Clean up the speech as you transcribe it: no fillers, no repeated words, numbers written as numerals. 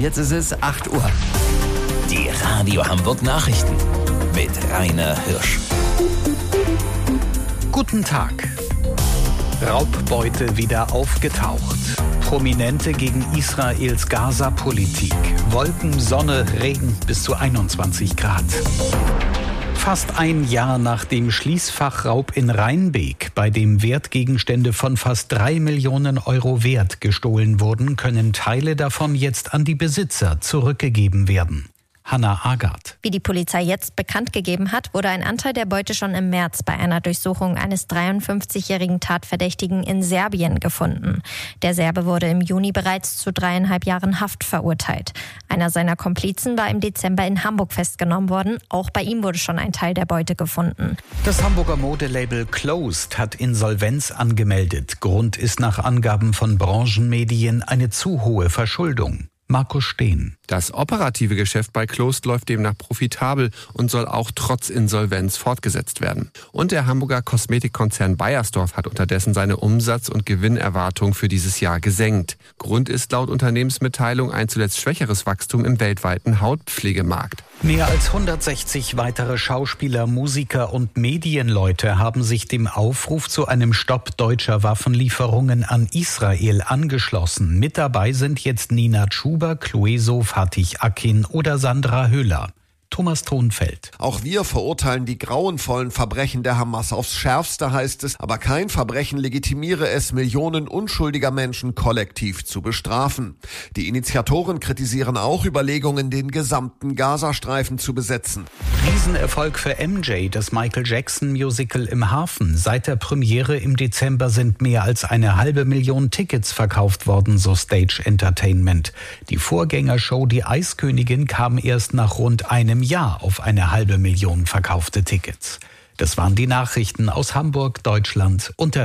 Jetzt ist es 8 Uhr. Die Radio Hamburg Nachrichten mit Rainer Hirsch. Guten Tag. Raubbeute wieder aufgetaucht. Prominente gegen Israels Gaza-Politik. Wolken, Sonne, Regen bis zu 21 Grad. Fast ein Jahr nach dem Schließfachraub in Rheinbeek, bei dem Wertgegenstände von fast 3 Millionen Euro wert gestohlen wurden, können Teile davon jetzt an die Besitzer zurückgegeben werden. Hanna Agard. Wie die Polizei jetzt bekannt gegeben hat, wurde ein Anteil der Beute schon im März bei einer Durchsuchung eines 53-jährigen Tatverdächtigen in Serbien gefunden. Der Serbe wurde im Juni bereits zu 3,5 Jahren Haft verurteilt. Einer seiner Komplizen war im Dezember in Hamburg festgenommen worden. Auch bei ihm wurde schon ein Teil der Beute gefunden. Das Hamburger Modelabel Closed hat Insolvenz angemeldet. Grund ist nach Angaben von Branchenmedien eine zu hohe Verschuldung. Markus Steen. Das operative Geschäft bei Closed läuft demnach profitabel und soll auch trotz Insolvenz fortgesetzt werden. Und der Hamburger Kosmetikkonzern Beiersdorf hat unterdessen seine Umsatz- und Gewinnerwartung für dieses Jahr gesenkt. Grund ist laut Unternehmensmitteilung ein zuletzt schwächeres Wachstum im weltweiten Hautpflegemarkt. Mehr als 160 weitere Schauspieler, Musiker und Medienleute haben sich dem Aufruf zu einem Stopp deutscher Waffenlieferungen an Israel angeschlossen. Mit dabei sind jetzt Nina Chuba, Clueso, Fatih Akin oder Sandra Höhler. Thomas Thonfeld. Auch wir verurteilen die grauenvollen Verbrechen der Hamas aufs Schärfste, heißt es, aber kein Verbrechen legitimiere es, Millionen unschuldiger Menschen kollektiv zu bestrafen. Die Initiatoren kritisieren auch Überlegungen, den gesamten Gazastreifen zu besetzen. Riesenerfolg für MJ, das Michael Jackson Musical im Hafen. Seit der Premiere im Dezember sind mehr als 500.000 Tickets verkauft worden, so Stage Entertainment. Die Vorgängershow Die Eiskönigin kam erst nach rund einem Jahr auf 500.000 verkaufte Tickets. Das waren die Nachrichten aus Hamburg, Deutschland.